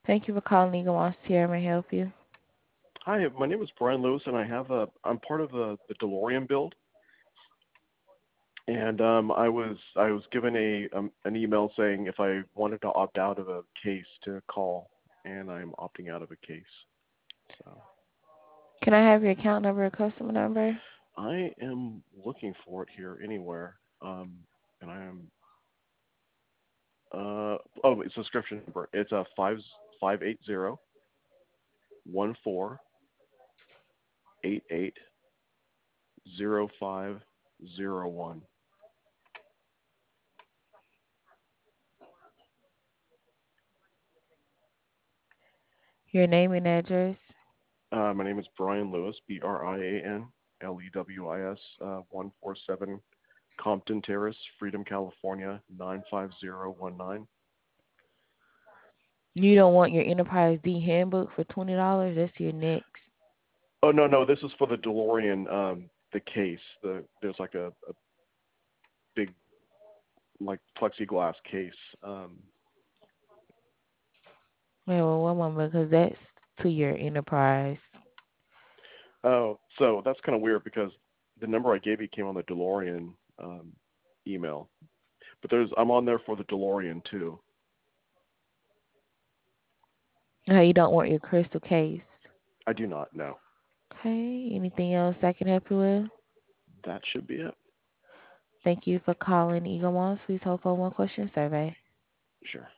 Thank you for calling Eagle Moss here. May I help you? Hi, my name is Brian Lewis, and I'm part of the DeLorean build, and I was given an email saying if I wanted to opt out of a case to call, and I'm opting out of a case. So Can I have your account number or customer number? I am looking for it here anywhere, and I am it's subscription number. It's a 580-1488-0501. Your name and address? My name is Brian Lewis, BrianLewis, 147 Compton Terrace, Freedom, California, 95019. You don't want your Enterprise D handbook for $20? That's your next. Oh no, this is for the DeLorean, the case. There's like a big like plexiglass case. Wait, well, one moment, because that's to your Enterprise. Oh, so that's kind of weird because the number I gave you came on the DeLorean email, but I'm on there for the DeLorean too. No, you don't want your crystal case. I do not know. Okay, anything else I can help you with? That should be it. Thank you for calling Eagle Moss. Please hold for one question survey. Sure.